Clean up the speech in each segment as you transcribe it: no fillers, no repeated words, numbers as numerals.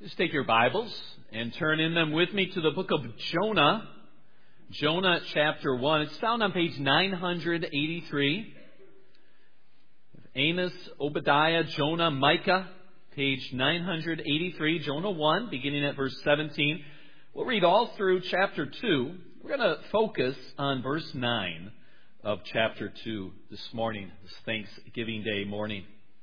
Just take your Bibles and turn in them with me to the book of Jonah. Jonah chapter 1. It's found on page 983. Amos, Obadiah, Jonah, Micah, page 983. Jonah 1, beginning at verse 17. We'll read all through chapter 2. We're going to focus on verse 9 of chapter 2 this morning, this Thanksgiving Day morning.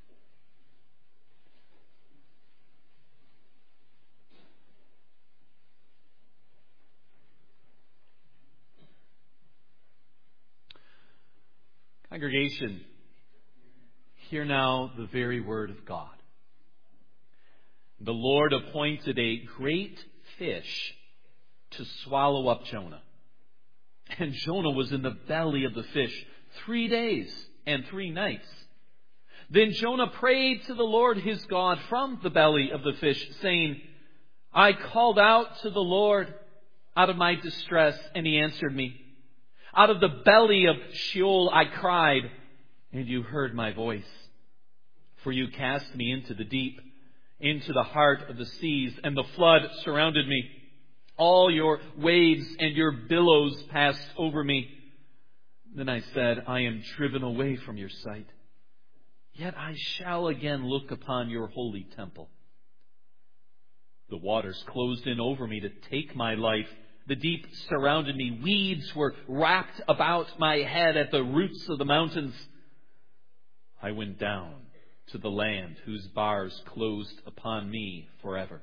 Congregation, hear now the very word of God. The Lord appointed a great fish to swallow up Jonah. And Jonah was in the belly of the fish 3 days and 3 nights. Then Jonah prayed to the Lord his God from the belly of the fish, saying, I called out to the Lord out of my distress, and he answered me. Out of the belly of Sheol I cried, and you heard my voice. For you cast me into the deep, into the heart of the seas, and the flood surrounded me. All your waves and your billows passed over me. Then I said, I am driven away from your sight. Yet I shall again look upon your holy temple. The waters closed in over me to take my life. The deep surrounded me. Weeds were wrapped about my head at the roots of the mountains. I went down to the land whose bars closed upon me forever.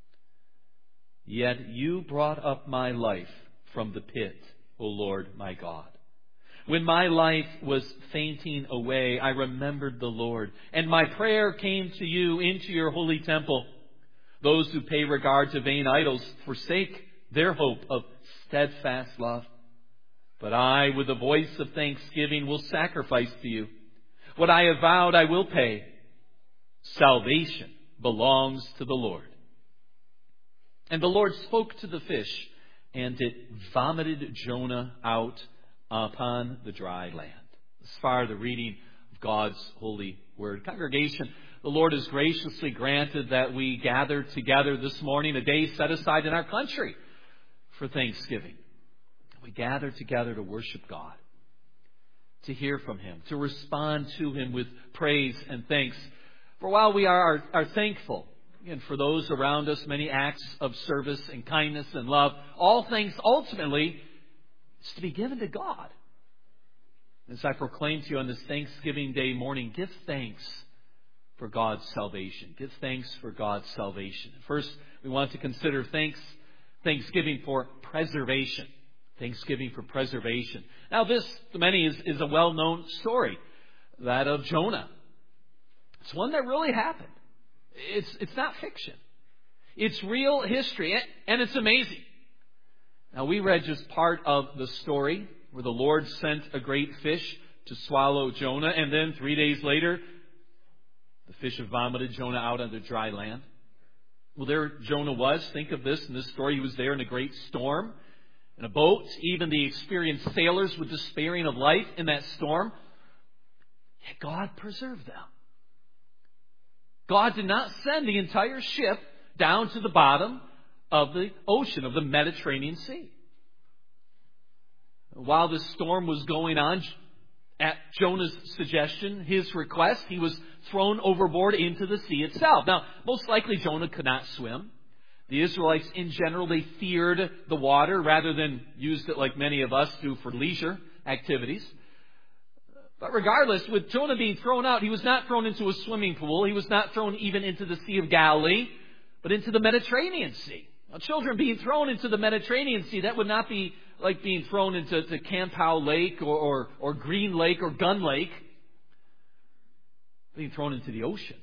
Yet you brought up my life from the pit, O Lord my God. When my life was fainting away, I remembered the Lord, and my prayer came to you into your holy temple. Those who pay regard to vain idols forsake their hope of steadfast love. But I, with the voice of thanksgiving, will sacrifice to you. What I have vowed, I will pay. Salvation belongs to the Lord. And the Lord spoke to the fish, and it vomited Jonah out upon the dry land. As far as the reading of God's holy word. Congregation, the Lord has graciously granted that we gather together this morning, a day set aside in our country for Thanksgiving. We gather together to worship God, to hear from Him, to respond to Him with praise and thanks. For while we are thankful, and for those around us, many acts of service and kindness and love, all things ultimately is to be given to God. As I proclaim to you on this Thanksgiving Day morning, give thanks for God's salvation. Give thanks for God's salvation. First, we want to consider Thanksgiving for preservation. Thanksgiving for preservation. Now this, to many, is a well-known story, that of Jonah. It's one that really happened. It's not fiction. It's real history, and it's amazing. Now we read just part of the story where the Lord sent a great fish to swallow Jonah, and then 3 days later, the fish have vomited Jonah out on the dry land. Well, there Jonah was. Think of this in this story. He was there in a great storm, in a boat. Even the experienced sailors were despairing of life in that storm. Yet God preserved them. God did not send the entire ship down to the bottom of the ocean, of the Mediterranean Sea. While this storm was going on, at Jonah's suggestion, his request, he was thrown overboard into the sea itself. Now, most likely Jonah could not swim. The Israelites in general, they feared the water rather than used it like many of us do for leisure activities. But regardless, with Jonah being thrown out, he was not thrown into a swimming pool. He was not thrown even into the Sea of Galilee, but into the Mediterranean Sea. Now, children being thrown into the Mediterranean Sea, that would not be like being thrown into Campow Lake or Green Lake or Gun Lake. Being thrown into the ocean.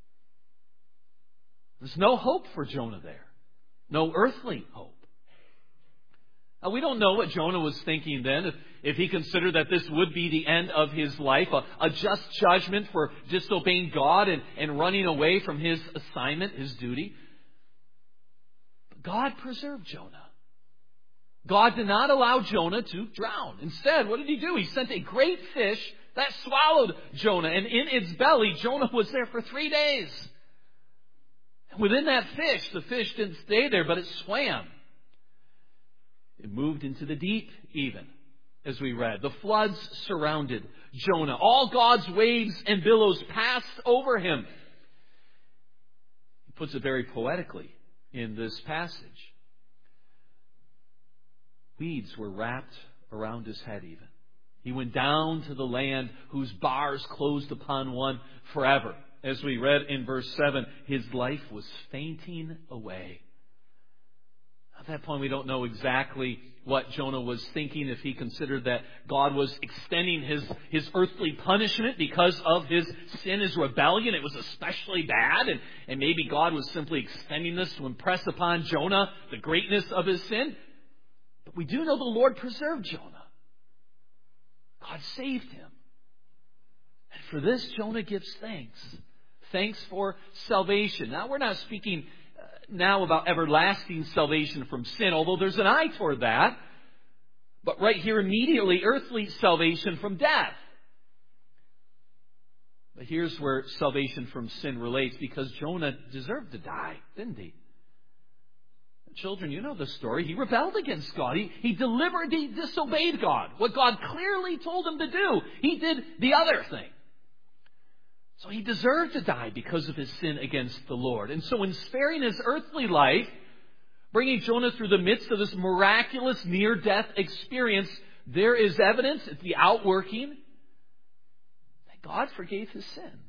There's no hope for Jonah there. No earthly hope. Now, we don't know what Jonah was thinking then, if he considered that this would be the end of his life, a just judgment for disobeying God and running away from his assignment, his duty. But God preserved Jonah. God did not allow Jonah to drown. Instead, what did He do? He sent a great fish that swallowed Jonah. And in its belly, Jonah was there for 3 days. within that fish. The fish didn't stay there, but it swam. It moved into the deep even, as we read. The floods surrounded Jonah. All God's waves and billows passed over him. He puts it very poetically in this passage. Weeds were wrapped around his head even. He went down to the land whose bars closed upon one forever. As we read in verse 7, his life was fainting away. At that point, we don't know exactly what Jonah was thinking, if he considered that God was extending his earthly punishment because of his sin, his rebellion. It was especially bad, and maybe God was simply extending this to impress upon Jonah the greatness of his sin. But we do know the Lord preserved Jonah. God saved him. And for this, Jonah gives thanks. Thanks for salvation. Now, we're not speaking now about everlasting salvation from sin, although there's an eye toward that. But right here, immediately, earthly salvation from death. But here's where salvation from sin relates, because Jonah deserved to die, didn't he? Children, you know the story. He rebelled against God. He deliberately disobeyed God. What God clearly told him to do, he did the other thing. So he deserved to die because of his sin against the Lord. And so in sparing his earthly life, bringing Jonah through the midst of this miraculous near-death experience, there is evidence, it's the outworking, that God forgave his sin.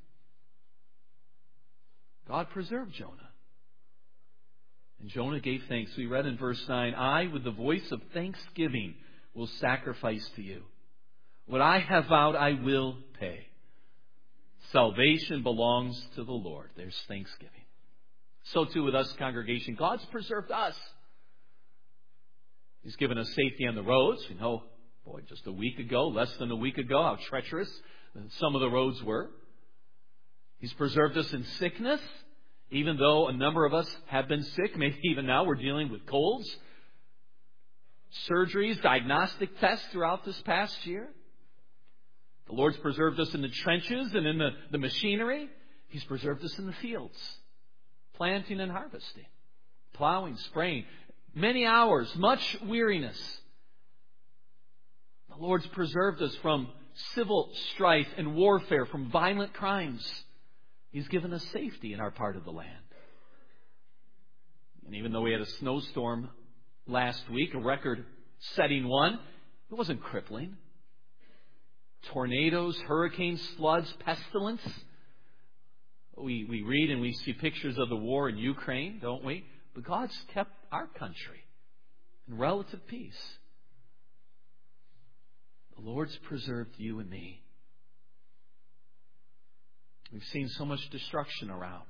God preserved Jonah. And Jonah gave thanks. We read in verse 9, I, with the voice of thanksgiving, will sacrifice to you. What I have vowed, I will pay. Salvation belongs to the Lord. There's thanksgiving. So too with us, congregation. God's preserved us. He's given us safety on the roads. We know, just a week ago, less than a week ago, how treacherous some of the roads were. He's preserved us in sickness. Even though a number of us have been sick, maybe even now we're dealing with colds, surgeries, diagnostic tests throughout this past year. The Lord's preserved us in the trenches and in the machinery. He's preserved us in the fields, planting and harvesting, plowing, spraying. Many hours, much weariness. The Lord's preserved us from civil strife and warfare, from violent crimes. He's given us safety in our part of the land. And even though we had a snowstorm last week, a record-setting one, it wasn't crippling. Tornadoes, hurricanes, floods, pestilence. We read and we see pictures of the war in Ukraine, don't we? But God's kept our country in relative peace. The Lord's preserved you and me. We've seen so much destruction around.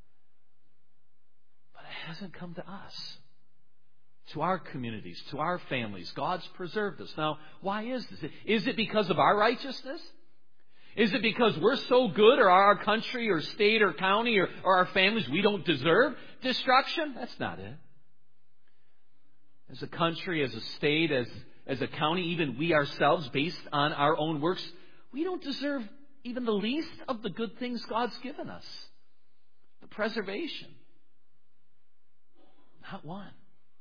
But it hasn't come to us, to our communities, to our families. God's preserved us. Now, why is this? Is it because of our righteousness? Is it because we're so good, or our country or state or county or our families, we don't deserve destruction? That's not it. As a country, as a state, as a county, even we ourselves, based on our own works, we don't deserve even the least of the good things God's given us. The preservation. Not one.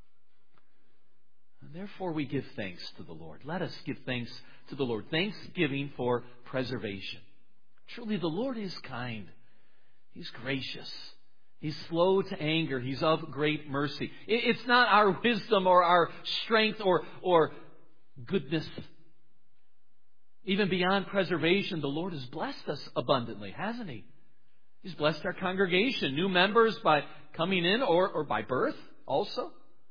And therefore we give thanks to the Lord. Let us give thanks to the Lord. Thanksgiving for preservation. Truly the Lord is kind. He's gracious. He's slow to anger. He's of great mercy. It's not our wisdom or our strength or goodness. Even beyond preservation, the Lord has blessed us abundantly, hasn't He? He's blessed our congregation, new members by coming in or by birth also.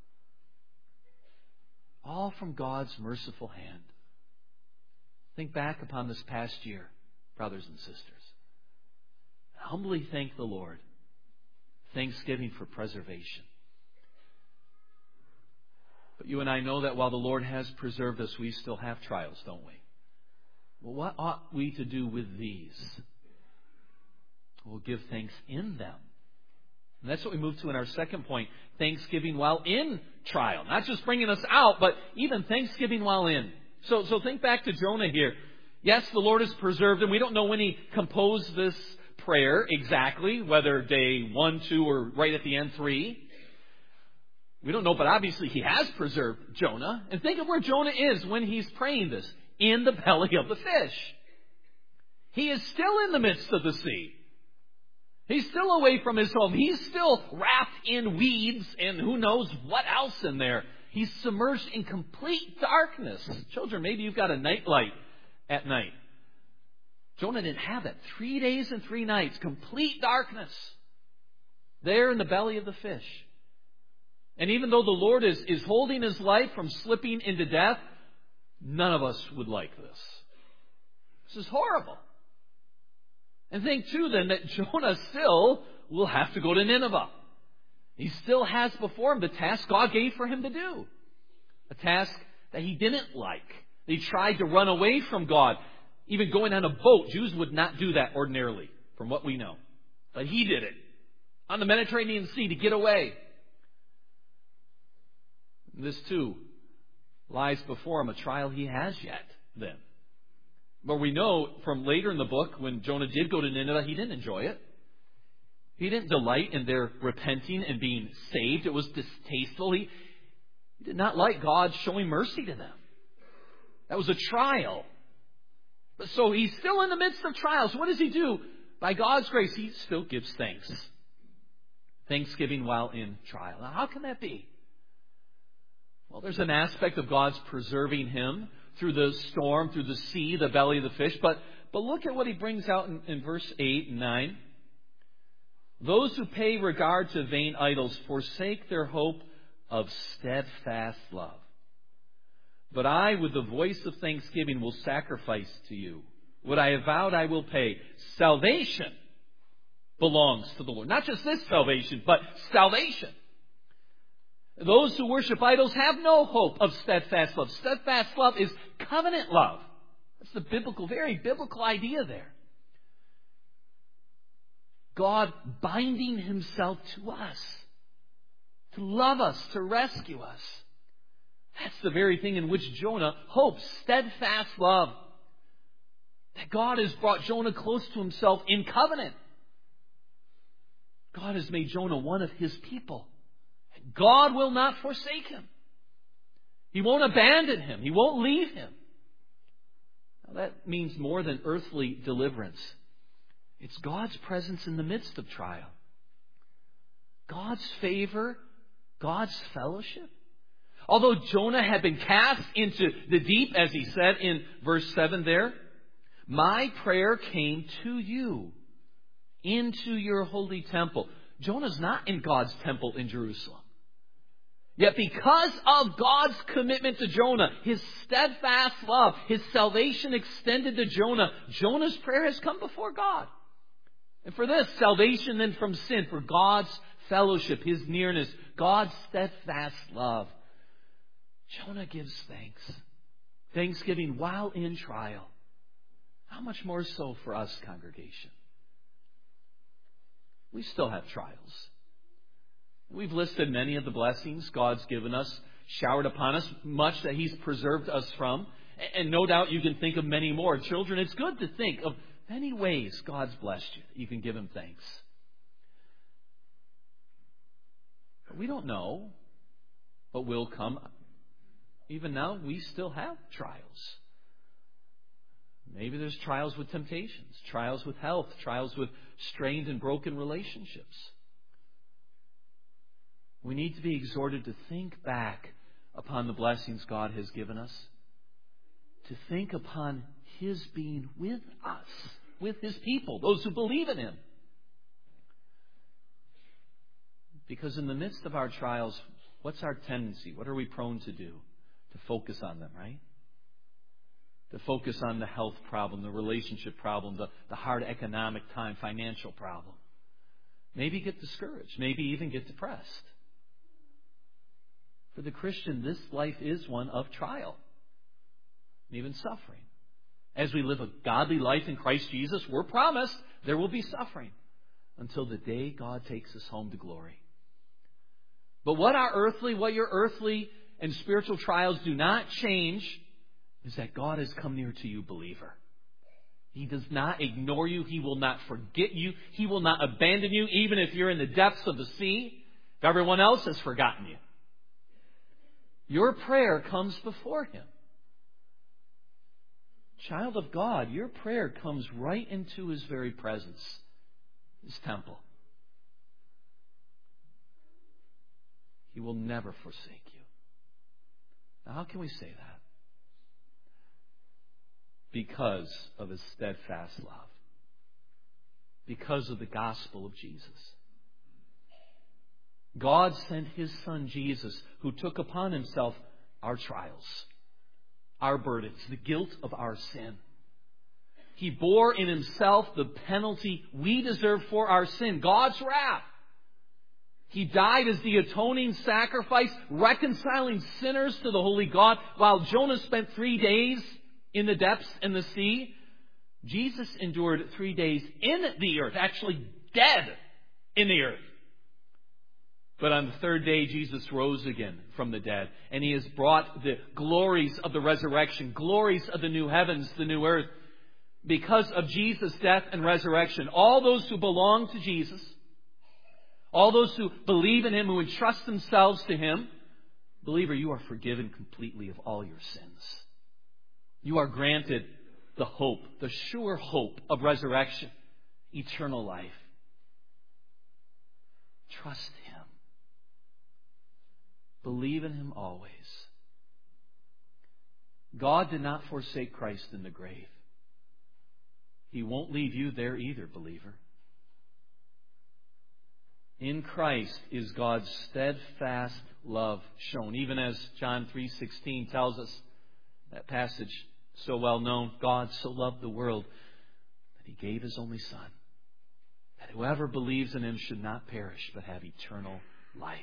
All from God's merciful hand. Think back upon this past year, brothers and sisters. Humbly thank the Lord. Thanksgiving for preservation. But you and I know that while the Lord has preserved us, we still have trials, don't we? Well, what ought we to do with these? We'll give thanks in them. And that's what we move to in our second point. Thanksgiving while in trial. Not just bringing us out, but even thanksgiving while in. So think back to Jonah here. Yes, the Lord has preserved him. We don't know when He composed this prayer exactly, whether day 1, 2, or right at the end 3. We don't know, but obviously he has preserved Jonah. And think of where Jonah is when he's praying this. In the belly of the fish. He is still in the midst of the sea. He's still away from his home. He's still wrapped in weeds and who knows what else in there. He's submerged in complete darkness. Children, maybe you've got a nightlight at night. Jonah didn't have that. 3 days and 3 nights, complete darkness. There in the belly of the fish. And even though the Lord is holding his life from slipping into death, none of us would like this. This is horrible. And think too then that Jonah still will have to go to Nineveh. He still has before him the task God gave for him to do. A task that he didn't like. He tried to run away from God. Even going on a boat, Jews would not do that ordinarily, from what we know. But he did it. On the Mediterranean Sea to get away. This too lies before him, a trial he has yet then. But we know from later in the book, when Jonah did go to Nineveh, he didn't enjoy it. He didn't delight in their repenting and being saved. It was distasteful. He did not like God showing mercy to them. That was a trial. But so he's still in the midst of trials. What does he do? By God's grace, he still gives thanks. Thanksgiving while in trial. Now, how can that be? Well, there's an aspect of God's preserving him through the storm, through the sea, the belly of the fish. But look at what he brings out in verse 8 and 9. Those who pay regard to vain idols forsake their hope of steadfast love. But I, with the voice of thanksgiving, will sacrifice to you. What I have vowed I will pay. Salvation belongs to the Lord. Not just this salvation, but salvation. Those who worship idols have no hope of steadfast love. Steadfast love is covenant love. That's the biblical, very biblical idea there. God binding himself to us, to love us, to rescue us. That's the very thing in which Jonah hopes, steadfast love. That God has brought Jonah close to himself in covenant. God has made Jonah one of his people. God will not forsake him. He won't abandon him. He won't leave him. Now that means more than earthly deliverance. It's God's presence in the midst of trial. God's favor, God's fellowship. Although Jonah had been cast into the deep, as he said in verse 7 there, my prayer came to you, into your holy temple. Jonah's not in God's temple in Jerusalem. Yet because of God's commitment to Jonah, his steadfast love, his salvation extended to Jonah, Jonah's prayer has come before God. And for this, salvation then from sin, for God's fellowship, his nearness, God's steadfast love. Jonah gives thanks. Thanksgiving while in trial. How much more so for us, congregation? We still have trials. We've listed many of the blessings God's given us, showered upon us, much that he's preserved us from. And no doubt you can think of many more. Children, it's good to think of many ways God's blessed you. You can give him thanks. But we don't know what will come. Even now, we still have trials. Maybe there's trials with temptations, trials with health, trials with strained and broken relationships. We need to be exhorted to think back upon the blessings God has given us. To think upon his being with us, with his people, those who believe in him. Because in the midst of our trials, what's our tendency? What are we prone to do? To focus on them, right? To focus on the health problem, the relationship problem, the hard economic time, financial problem. Maybe get discouraged. Maybe even get depressed. For the Christian, this life is one of trial, and even suffering. As we live a godly life in Christ Jesus, we're promised there will be suffering until the day God takes us home to glory. But what your earthly and spiritual trials do not change is that God has come near to you, believer. He does not ignore you. He will not forget you. He will not abandon you, even if you're in the depths of the sea, if everyone else has forgotten you. Your prayer comes before Him. Child of God, your prayer comes right into His very presence, His temple. He will never forsake you. Now, how can we say that? Because of His steadfast love. Because of the gospel of Jesus. God sent His Son Jesus, who took upon Himself our trials, our burdens, the guilt of our sin. He bore in Himself the penalty we deserve for our sin, God's wrath. He died as the atoning sacrifice, reconciling sinners to the holy God. While Jonah spent 3 days in the depths in the sea, Jesus endured 3 days in the earth, actually dead in the earth. But on the third day, Jesus rose again from the dead. And He has brought the glories of the resurrection, glories of the new heavens, the new earth. Because of Jesus' death and resurrection, all those who belong to Jesus, all those who believe in Him, who entrust themselves to Him, believer, you are forgiven completely of all your sins. You are granted the hope, the sure hope of resurrection, eternal life. Trust Him. Believe in Him always. God did not forsake Christ in the grave. He won't leave you there either, believer. In Christ is God's steadfast love shown. Even as John 3:16 tells us, that passage so well known, God so loved the world that He gave His only Son, that whoever believes in Him should not perish but have eternal life.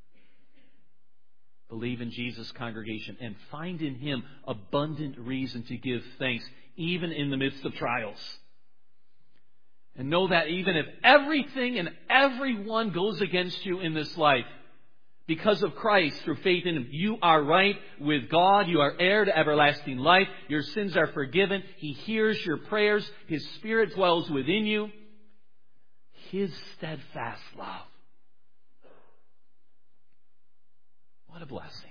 Believe in Jesus, congregation, and find in Him abundant reason to give thanks, even in the midst of trials. And know that even if everything and everyone goes against you in this life, because of Christ, through faith in Him, you are right with God. You are heir to everlasting life. Your sins are forgiven. He hears your prayers. His Spirit dwells within you. His steadfast love. What a blessing.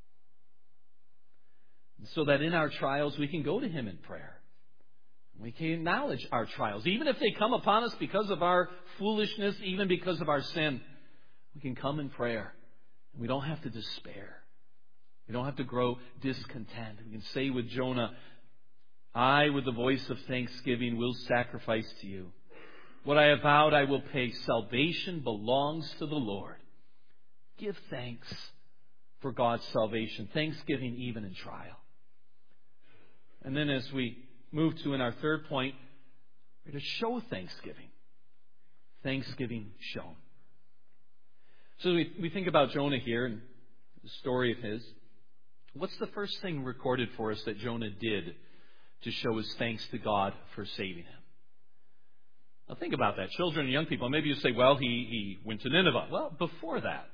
So that in our trials we can go to Him in prayer. We can acknowledge our trials. Even if they come upon us because of our foolishness, even because of our sin, we can come in prayer. We don't have to despair. We don't have to grow discontent. We can say with Jonah, I, with the voice of thanksgiving, will sacrifice to you. What I have vowed I will pay. Salvation belongs to the Lord. Give thanks for God's salvation. Thanksgiving even in trial. And then as we move to in our third point, we're to show thanksgiving. Thanksgiving shown. So we think about Jonah here and the story of his. What's the first thing recorded for us that Jonah did to show his thanks to God for saving him? Now think about that. Children and young people, maybe you say, well, he went to Nineveh. Well, before that,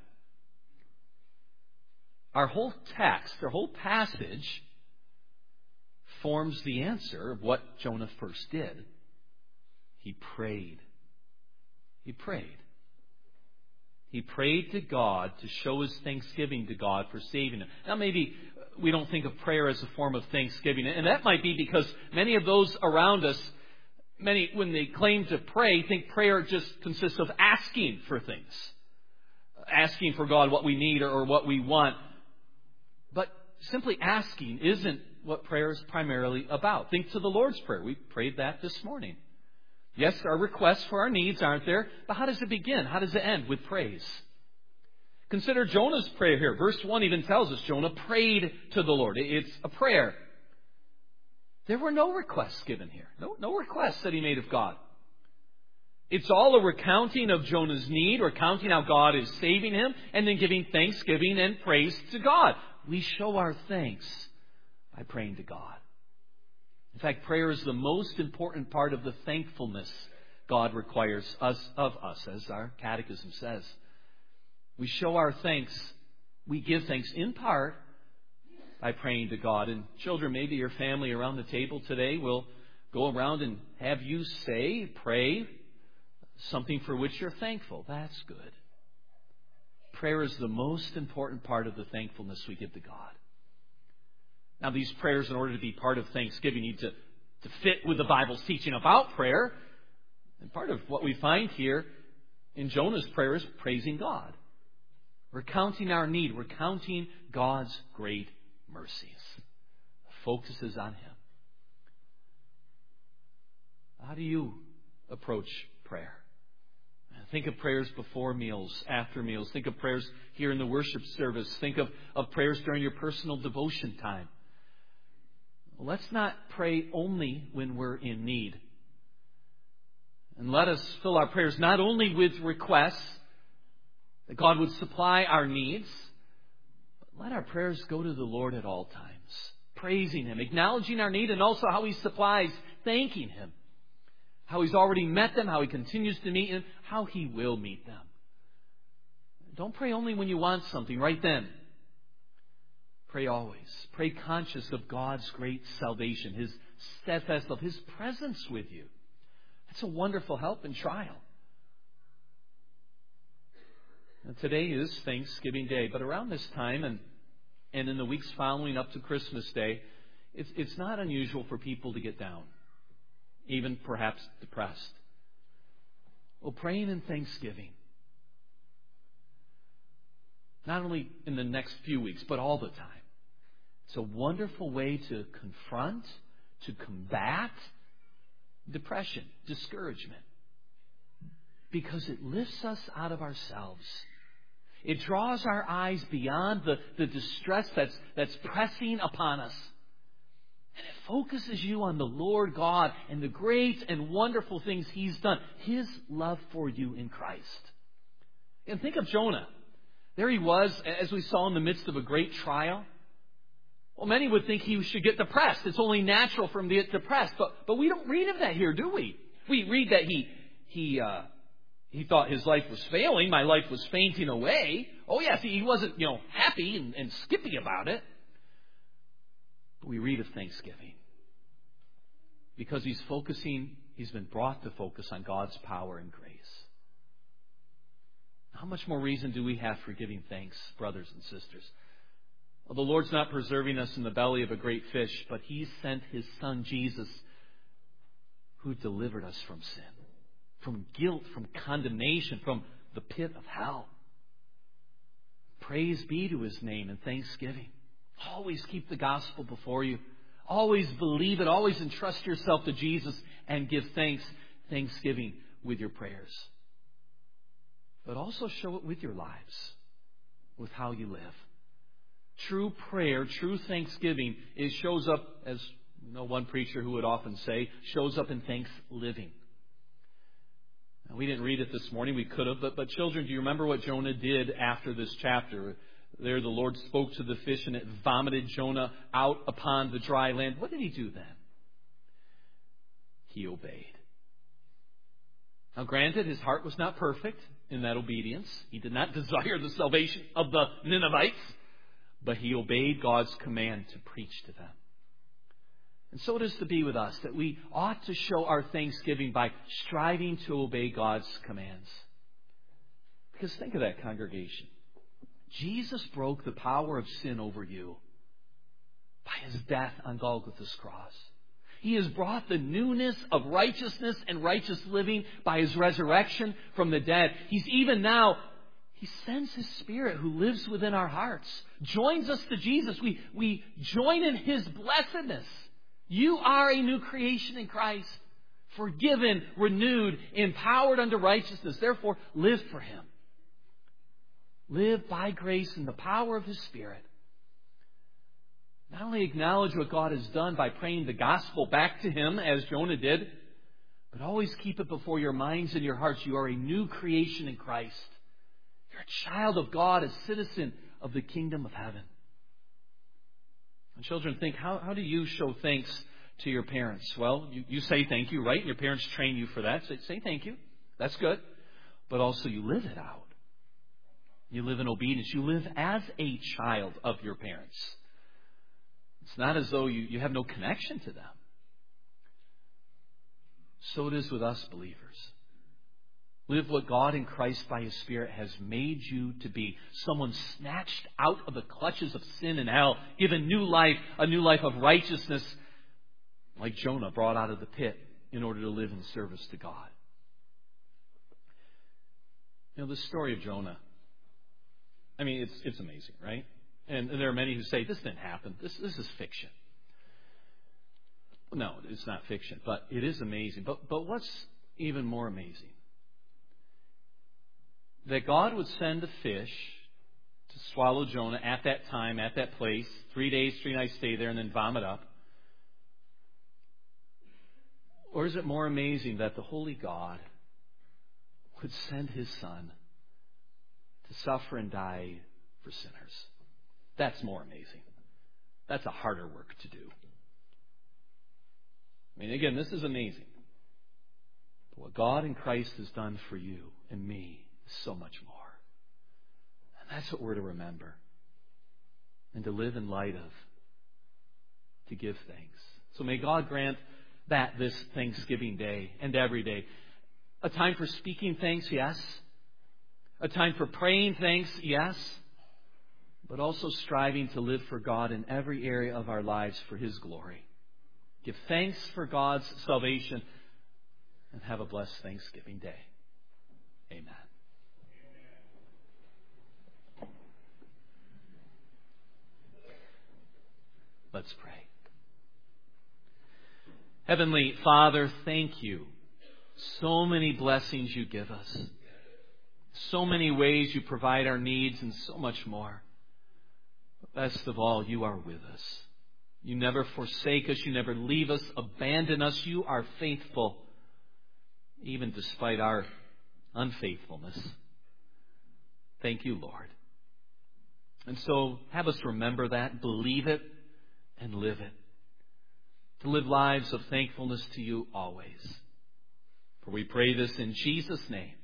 our whole text, our whole passage forms the answer of what Jonah first did. He prayed. He prayed. He prayed to God to show his thanksgiving to God for saving him. Now maybe we don't think of prayer as a form of thanksgiving. And that might be because many of those around us, when they claim to pray, think prayer just consists of asking for things. Asking for God what we need or what we want. But simply asking isn't what prayer is primarily about. Think to the Lord's Prayer. We prayed that this morning. Yes, there are requests for our needs, aren't there? But how does it begin? How does it end? With praise. Consider Jonah's prayer here. Verse 1 even tells us Jonah prayed to the Lord. It's a prayer. There were no requests given here. No requests that he made of God. It's all a recounting of Jonah's need, recounting how God is saving him, and then giving thanksgiving and praise to God. We show our thanks by praying to God. In fact, prayer is the most important part of the thankfulness God requires of us, as our catechism says. We show our thanks. We give thanks in part by praying to God. And children, maybe your family around the table today will go around and have you pray something for which you're thankful. That's good. Prayer is the most important part of the thankfulness we give to God. Now, these prayers, in order to be part of Thanksgiving, need to fit with the Bible's teaching about prayer. And part of what we find here in Jonah's prayer is praising God. Recounting our need, recounting God's great mercies. The focus is on Him. How do you approach prayer? Think of prayers before meals, after meals. Think of prayers here in the worship service. Think of prayers during your personal devotion time. Let's not pray only when we're in need. And let us fill our prayers not only with requests, that God would supply our needs, but let our prayers go to the Lord at all times, praising Him, acknowledging our need, and also how He supplies, thanking Him, how He's already met them, how He continues to meet them, how He will meet them. Don't pray only when you want something, right then. Pray always. Pray conscious of God's great salvation, His steadfast love, His presence with you. That's a wonderful help in trial. Now, today is Thanksgiving Day, but around this time and in the weeks following up to Christmas Day, it's not unusual for people to get down, even perhaps depressed. Well, praying in thanksgiving, not only in the next few weeks, but all the time. It's a wonderful way to confront, to combat depression, discouragement, because it lifts us out of ourselves. It draws our eyes beyond the distress that's pressing upon us. And it focuses you on the Lord God and the great and wonderful things He's done. His love for you in Christ. And think of Jonah. There he was, as we saw, in the midst of a great trial. Well, many would think he should get depressed. It's only natural for him to get depressed. But we don't read of that here, do we? We read that he thought his life was failing. My life was fainting away. Oh, yes, he wasn't, happy and skippy about it. But we read of thanksgiving. Because he's been brought to focus on God's power and grace. How much more reason do we have for giving thanks, brothers and sisters? Well, the Lord's not preserving us in the belly of a great fish, but He sent His Son, Jesus, who delivered us from sin, from guilt, from condemnation, from the pit of hell. Praise be to His name and thanksgiving. Always keep the gospel before you. Always believe it. Always entrust yourself to Jesus and give thanksgiving with your prayers. But also show it with your lives, with how you live. True prayer, true thanksgiving, shows up, as one preacher who would often say, shows up in thanks living. Now, we didn't read it this morning. We could have. But children, do you remember what Jonah did after this chapter? There the Lord spoke to the fish and it vomited Jonah out upon the dry land. What did He do then? He obeyed. Now, granted, his heart was not perfect in that obedience. He did not desire the salvation of the Ninevites. But he obeyed God's command to preach to them. And so it is to be with us, that we ought to show our thanksgiving by striving to obey God's commands. Because think of that, congregation. Jesus broke the power of sin over you by His death on Golgotha's cross. He has brought the newness of righteousness and righteous living by His resurrection from the dead. He's even now, He sends His Spirit who lives within our hearts, joins us to Jesus. We join in His blessedness. You are a new creation in Christ, forgiven, renewed, empowered unto righteousness. Therefore, live for Him. Live by grace in the power of His Spirit. Not only acknowledge what God has done by praying the gospel back to Him, as Jonah did, but always keep it before your minds and your hearts. You are a new creation in Christ. You're a child of God, a citizen of the kingdom of heaven. And children, think, how do you show thanks to your parents? Well, you say thank you, right? Your parents train you for that. Say thank you. That's good. But also you live it out. You live in obedience. You live as a child of your parents. It's not as though you have no connection to them. So it is with us believers. Live what God in Christ by His Spirit has made you to be. Someone snatched out of the clutches of sin and hell, given new life, a new life of righteousness, like Jonah brought out of the pit in order to live in service to God. The story of Jonah, it's amazing, right? And there are many who say, this didn't happen. This is fiction. No, it's not fiction, but it is amazing. But what's even more amazing? That God would send a fish to swallow Jonah at that time, at that place, 3 days, 3 nights stay there, and then vomit up. Or is it more amazing that the Holy God would send His Son to suffer and die for sinners? That's more amazing. That's a harder work to do. Again, this is amazing. But what God in Christ has done for you and me is so much more. And that's what we're to remember and to live in light of, to give thanks. So may God grant that this Thanksgiving Day and every day. A time for speaking thanks, yes. A time for praying thanks, yes. But also striving to live for God in every area of our lives for His glory. Give thanks for God's salvation and have a blessed Thanksgiving Day. Amen. Let's pray. Heavenly Father, thank you. So many blessings you give us. So many ways you provide our needs and so much more. But best of all, you are with us. You never forsake us. You never leave us, abandon us. You are faithful, even despite our unfaithfulness. Thank you, Lord. And so have us remember that, believe it, and live it. To live lives of thankfulness to you always. For we pray this in Jesus' name.